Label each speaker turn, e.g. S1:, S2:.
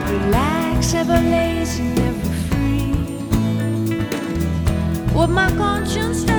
S1: Relax, ever lazy, never free. Would my conscience